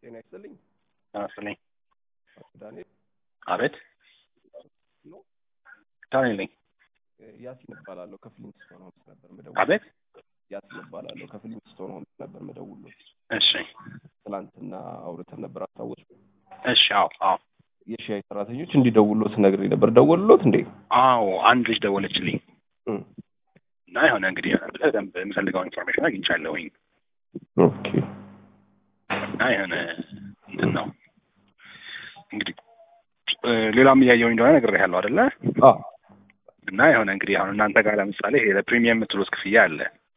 ጤና ይስጥልኝ። አስልኝ ዳንኤል አቤት ነው። ዳንኤል ነኝ። ያሲን እባላለሁ ከፍሊንግስቶን ሆምስ ነበር መደውል። አቤት ያሲን እባላለሁ ከፍሊንግስቶን ሆምስ ነበር መደውል። እሺ ትላንትና አውርተን ነበር አስታወስኩ። እሺ አዎ የሻይ ሰራተኞች እንዲደውሉት ነግሬ ነበር። ደወሉት እንዴ? አዎ አንድ ልጅ ደወለችልኝ እና የሆነ እንግዲህ በደንብ የምፈልገው ኢንፎርሜሽን አግኝቻለሁኝ። ኦኬ እና የሆነ እንትን ነው እንግዲህ ሌላም እያየሁኝ እንደሆነ ነግሬሃለሁ አይደለ? እና የሆነ እንግዲህ አሁን እናንተ ጋር ለምሳሌ ይሄ ለፕሪሚየም የምትሉት ክፍያ አለ።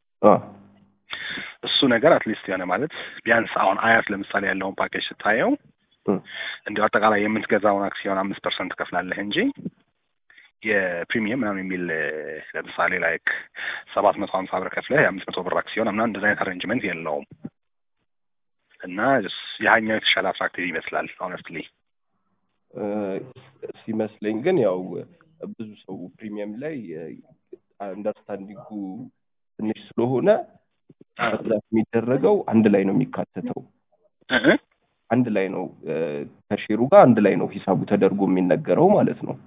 እሱ ነገር አትሊስት የሆነ ማለት ቢያንስ አሁን አያት ለምሳሌ ያለውን ፓኬጅ ስታየው እንዲሁ አጠቃላይ የምትገዛውን አክሲዮን 5% ከፍላለህ እንጂ የፕሪሚየም ምናምን የሚል ለምሳሌ ላይክ 750 ብር ከፍለህ 500 ብር አክሲዮን ምናምን እንደዛ አይነት አሬንጅመንት የለውም። እና ያኛው የተሻለ አትራክቲቭ ይመስላል ሆነስትሊ ሲመስለኝ። ግን ያው ብዙ ሰው ፕሪሚየም ላይ አንደርስታንዲንጉ ትንሽ ስለሆነ መግዛት የሚደረገው አንድ ላይ ነው የሚካተተው። አንድ ላይ ነው ከሼሩ ጋር አንድ ላይ ነው ሂሳቡ ተደርጎ የሚነገረው ማለት ነው።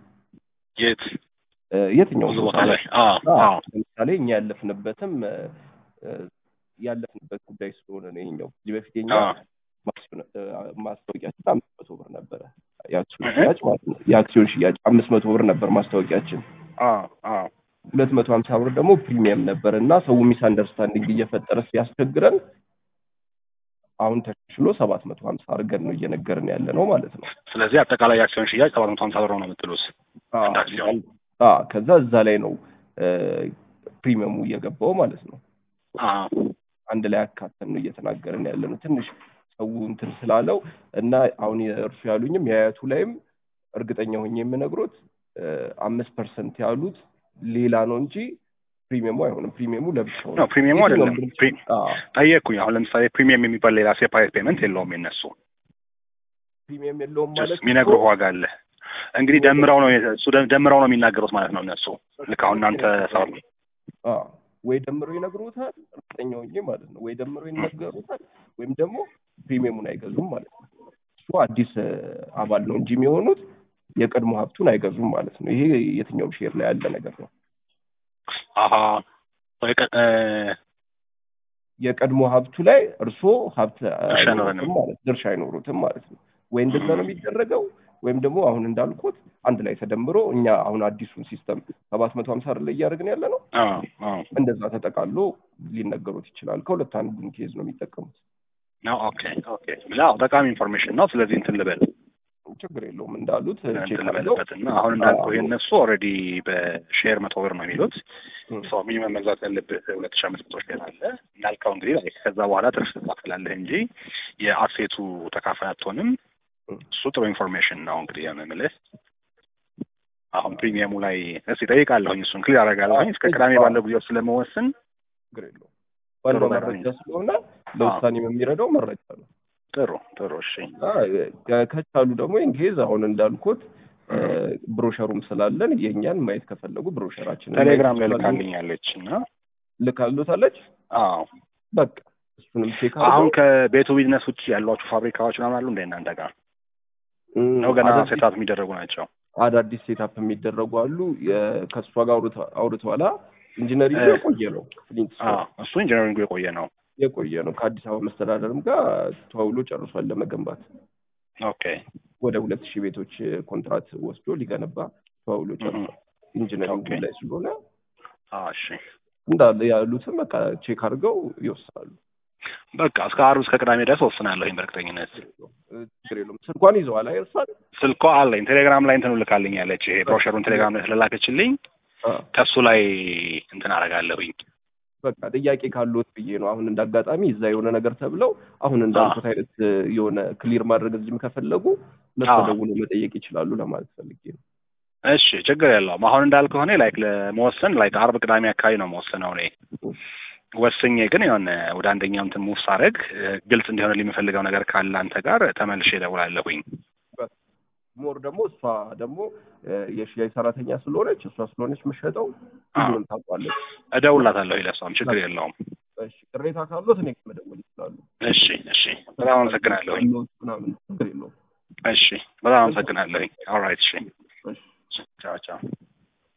የትኛው ቦታ ላይ ለምሳሌ እኛ ያለፍንበት ጉዳይ ስለሆነ ነው ይሄኛው። እዚህ በፊት የኛ ማስታወቂያችን 500 ብር ነበረ። የአክሲዮን ሽያጭ ማለት ነው። የአክሲዮን ሽያጭ 500 ብር ነበር ማስታወቂያችን። 250 ብር ደግሞ ፕሪሚየም ነበር እና ሰው ሚስ አንደርስታንዲንግ እየፈጠረ ሲያስቸግረን አሁን ተሽሎ 750 አድርገን ነው እየነገርን ያለ ነው ማለት ነው። ስለዚህ አጠቃላይ የአክሲዮን ሽያጭ 750 ብር ነው የምትሉት? ከዛ እዛ ላይ ነው ፕሪሚየሙ እየገባው ማለት ነው። አንድ ላይ አካተን ነው እየተናገርን ያለ ነው። ትንሽ ሰው እንትን ስላለው እና አሁን እርሱ ያሉኝም የአያቱ ላይም እርግጠኛ ሆኜ የምነግሮት 5% ያሉት ሌላ ነው እንጂ ፕሪሚየሙ አይሆንም። ፕሪሚየሙ ለብቻው ነው። ፕሪሚየሙ አይደለም። ጠየቅኩኝ። አሁን ለምሳሌ ፕሪሚየም የሚባል ሌላ ሴፓሬት ፔመንት የለውም። የነሱ ፕሪሚየም የለውም ማለት የሚነግሩህ ዋጋ አለ። እንግዲህ ደምረው ነው የሚናገሩት ማለት ነው እነሱ። ልክ አሁን እናንተ ወይ ደምረው ይነግሩታል፣ እርግጠኛ ሆኜ ማለት ነው። ወይ ደምረው ይነገሩታል ወይም ደግሞ ፕሪሚየሙን አይገዙም ማለት ነው። እሱ አዲስ አባል ነው እንጂ የሚሆኑት የቀድሞ ሀብቱን አይገዙም ማለት ነው። ይሄ የትኛውም ሼር ላይ ያለ ነገር ነው። የቀድሞ ሀብቱ ላይ እርሶ ሀብት ድርሻ አይኖሩትም ማለት ነው። ወይ እንደዛ ነው የሚደረገው ወይም ደግሞ አሁን እንዳልኩት አንድ ላይ ተደምሮ እኛ አሁን አዲሱን ሲስተም 750 ላይ እያደረግን ያለ ነው። እንደዛ ተጠቃሎ ሊነገሩት ይችላል። ከሁለት አንዱን ኬዝ ነው የሚጠቀሙት። ኦኬ ጠቃሚ ኢንፎርሜሽን ነው። ስለዚህ እንትን ልበል፣ ችግር የለውም እንዳሉት ቼክ ልበልበትና አሁን እንዳልኩህ የእነሱ ኦልሬዲ በሼር 100 ብር ነው የሚሉት። ሰው ሚኒመም መግዛት ያለብህ 2500 ሼር አለ እንዳልከው። እንግዲህ ከዛ በኋላ ትርፍ ትካፈላለህ እንጂ የአሴቱ ተካፋይ አትሆንም። እሱ ጥሩ ኢንፎርሜሽን ነው። እንግዲህ የምልህ አሁን ፕሪሚየሙ ላይ እስኪ እጠይቃለሁኝ፣ እሱን ክሊር አደርጋለሁኝ። እስከ ቅዳሜ ባለው ጊዜ ስለመወስን ችግር የለውም። ባለው መረጃ ስለሆነ ለውሳኔ የሚረዳው መረጃ ነው። ጥሩ እሺ። ከቻሉ ደግሞ ኢንኬዝ አሁን እንዳልኩት ብሮሸሩም ስላለን የኛን ማየት ከፈለጉ ብሮሸራችን ቴሌግራም ላይ ልካልኛለች እና ልካሉታለች። በቃ እሱንም ቼክ አሁን ከቤቱ ቢዝነስ ውጭ ያሏችሁ ፋብሪካዎች ምናምን አሉ እንደ እናንተ ጋር ነው? ገና ሴታፕ የሚደረጉ ናቸው? አዳዲስ ሴታፕ የሚደረጉ አሉ። ከእሷ ጋር አውርተዋላ። ኢንጂነሪንግ የቆየ ነው። እሱ ኢንጂነሪንግ የቆየ ነው። ከአዲስ አበባ መስተዳደርም ጋር ተዋውሎ ጨርሷል ለመገንባት። ወደ 2000 ቤቶች ኮንትራት ወስዶ ሊገነባ ተዋውሎ ጨርሷል። ኢንጂነሪንግ ላይ ስለሆነ እንዳለ ያሉትም በቃ ቼክ አድርገው ይወስናሉ። በቃ እስከ ዓርብ እስከ ቅዳሜ ድረስ ወስናለሁ በእርግጠኝነት። ችግር የለውም። ስልኳን ይዘዋል አይርሳል? ስልኳ አለኝ። ቴሌግራም ላይ እንትን ልካልኝ ያለች ይሄ ብሮሸሩን ቴሌግራም ላይ ስለላከችልኝ ከሱ ላይ እንትን አደርጋለሁኝ። በቃ ጥያቄ ካሉት ብዬ ነው። አሁን እንዳጋጣሚ እዛ የሆነ ነገር ተብለው አሁን እንዳልኩት አይነት የሆነ ክሊር ማድረግ እዚህም ከፈለጉ ለተደውሎ መጠየቅ ይችላሉ ለማለት ፈልጌ ነው። እሺ ችግር የለውም። አሁን እንዳልከው እኔ ለመወሰን ዓርብ ቅዳሜ አካባቢ ነው መወሰነው እኔ ወስኜ። ግን የሆነ ወደ አንደኛው እንትን ሙቭ ሳደርግ ግልጽ እንዲሆንልኝ የምፈልገው ነገር ካለ አንተ ጋር ተመልሼ እደውላለሁኝ። ሞር ደግሞ እሷ ደግሞ የሽያጭ ሰራተኛ ስለሆነች የምትሸጠው ሁሉንም ታውቃለች። እደውልላታለሁ። ለእሷም ችግር የለውም። እሺ ቅሬታ ካሉት እኔ መደወል ይችላሉ። እሺ እሺ በጣም አመሰግናለሁ። ምናምን ችግር የለውም። እሺ በጣም አመሰግናለሁ። ኦልራይት እሺ እሺ ቻው ቻው